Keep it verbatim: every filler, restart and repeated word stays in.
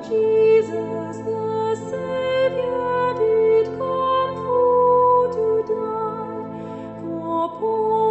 Jesus the Saviour did come true to die, for poor